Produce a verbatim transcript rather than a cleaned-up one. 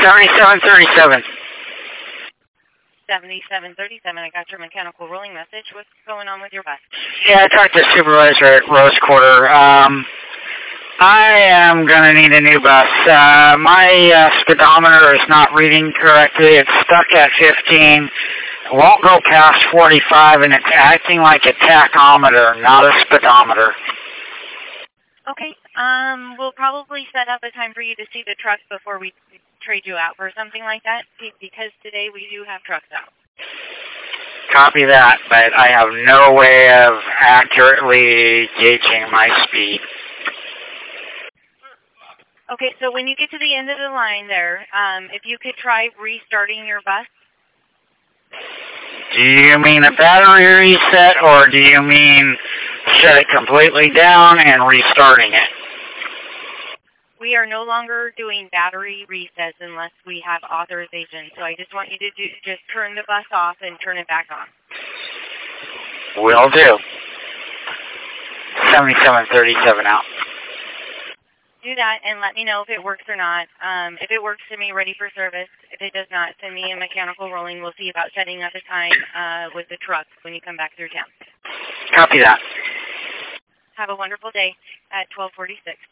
seventy-seven thirty-seven. seventy-seven thirty-seven, I got your mechanical rolling message. What's going on with your bus? Yeah, I talked to the supervisor at Rose Quarter. Um, I am going to need a new bus. Uh, my uh, speedometer is not reading correctly. It's stuck at fifteen. It won't go past forty-five, and it's acting like a tachometer, not a speedometer. Okay, um, we'll probably set up a time for you to see the truck before we trade you out for something like that, because today we do have trucks out. Copy that, but I have no way of accurately gauging my speed. Okay, so when you get to the end of the line there, um, if you could try restarting your bus. Do you mean a battery reset, or do you mean shut it completely down and restarting it? We are no longer doing battery resets unless we have authorization, so I just want you to do, just turn the bus off and turn it back on. Will do. seventy-seven thirty-seven out. Do that and let me know if it works or not. Um, if it works, send me ready for service. If it does not, send me a mechanical rolling. We'll see about setting up a time uh, with the truck when you come back through town. Copy that. Have a wonderful day at twelve forty-six.